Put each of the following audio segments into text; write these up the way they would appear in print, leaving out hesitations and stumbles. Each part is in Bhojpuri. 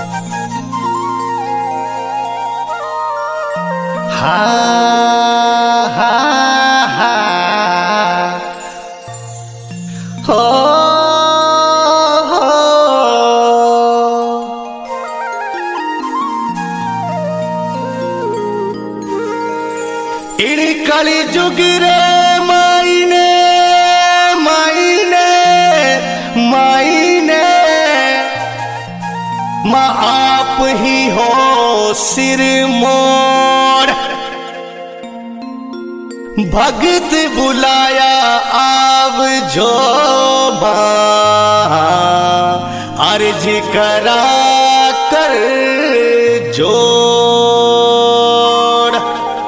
हा हा हा हो हो इड़ी काली जुगी रे माईने माईने माईने माँ आप ही हो सिर मोर भगत बुलाया आव जो अर्ज करा कर जोड़।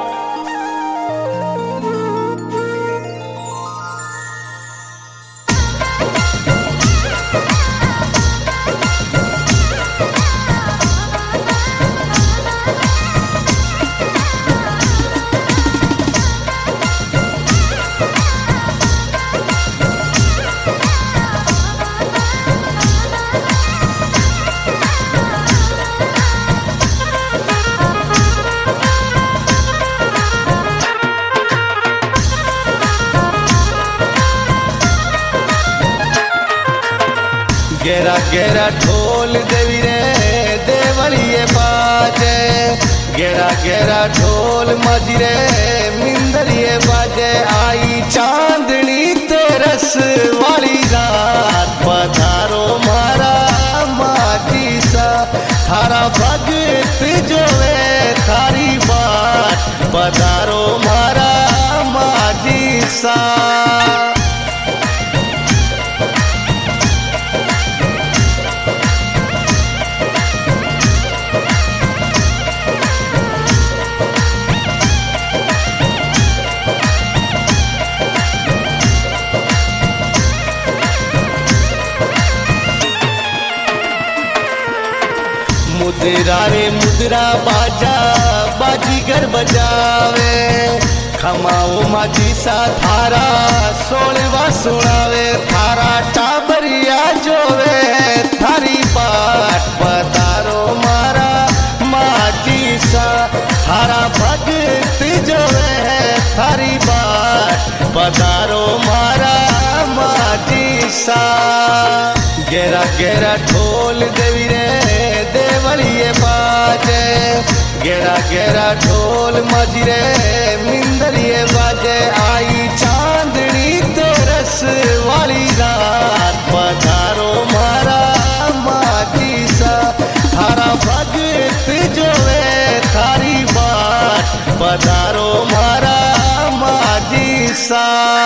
गेरा गेरा ढोल देवी रे देवलिए बाजे, गेरा गेरा ढोल मजरे मिंदरिए बाजे। आई चांदनी तेरस वाली रात पधारो मारा माटी सा, थारा भगत जो है थारी बात पधारो मारा माटी सा। मुद्रा रे मुद्रा बाजा बाजीगर बजावे, खमाओ माझी सा थारा सोलवा सुनावे। थारा टाबरिया जोवे थारी बाट पधारो मारा माझी सा, थारा भगत जोवे थारी बाट पधारो मारा माझी सा। गेरा गेरा ढोल देवी रे देवलिए बाजे, गेरा गेरा ढोल मजरे मिंदरिए बाजे। आई चांदनी तेरस वाली रात पधारो मारा माटी सा, थारा भगत जो है थारी बात पधारो मारा माटी सा।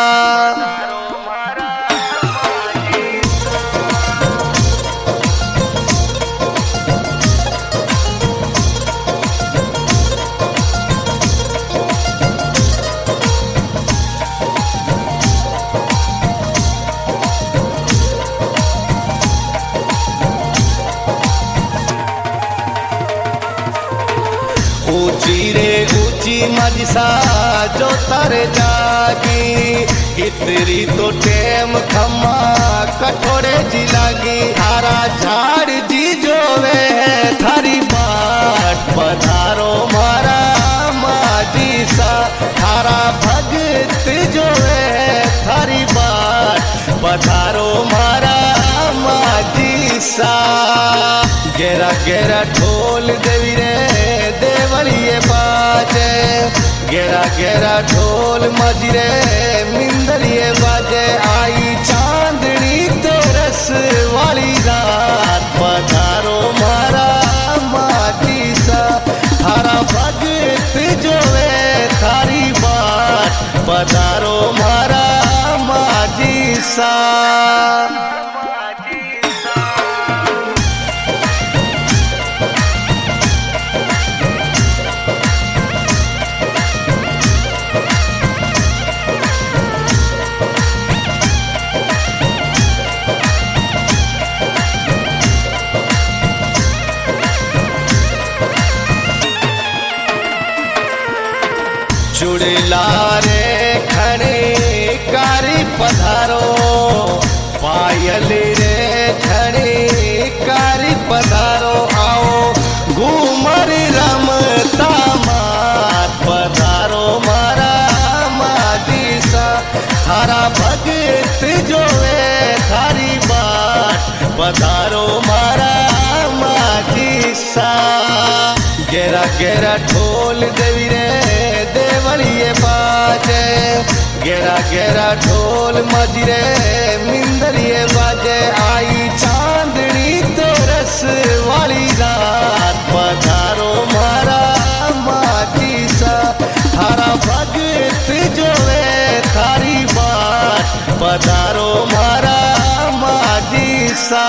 ऊंची रे ऊंची मजसा जो तर जागी, इतरी तो टेम खम्मा कठोरे जी लागी। थारा झाड़ जी जो वे थारी बाट पधारो मारा माजी सा, थारा भगत जो है थारी बाट पधारो मारा माजी सा। गेरा गेरा ढोल देवी रे देवलिए बाजे, गेरा गेरा ढोल मजरे मिंदरिए बाजे। आई चांदनी तेरस वाली रात पधारो मारा माटी सा, थारा भगत जो है थारी बाट पधारो मारा माटी सा। चुड़ला रे खड़े कारी पधारो, पायल रे खड़े कारी पधारो। आओ गेरा गेरा ढोल देवी रे देवलिए बाजे, गेरा गेरा ढोल मजरे मिंदरिए बाजे। आई चांदनी तेरस वाली रात, पधारो मारा माटी सा, थारा भगत जोवे थारी बात, पधारो मारा माटी सा।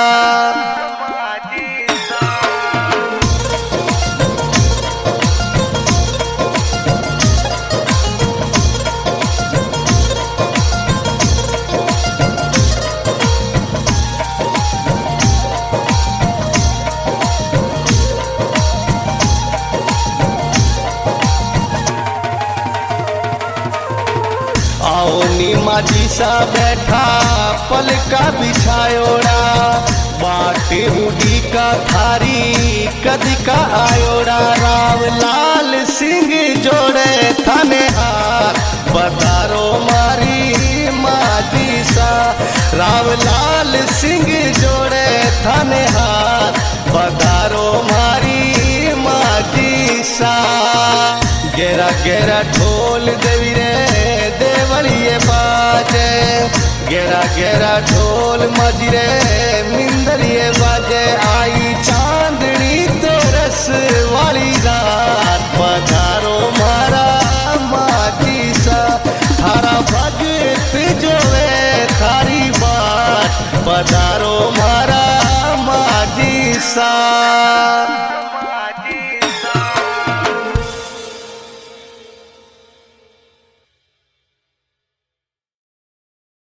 आओ नीमा जी सा बैठा पलका बिछायोड़ा, बाटे उड़ी का थारी कदी का आयोड़ा। राव लाल सिंह जोड़े थाने हाथ, पधारो मारी माटी सा। राव लाल सिंह जोड़े थाने हाथ, पधारो मारी माटी सा। गेरा गेरा ढोल देवी रे देवलिए बाजे, गेरा गेरा ढोल मजरे मिंदरिए बाजे। आई चांदनी तेरस वाली रात, पधारो मारा माटी सा, थारा भगत जोवे थारी बात, पधारो मारा माटी सा।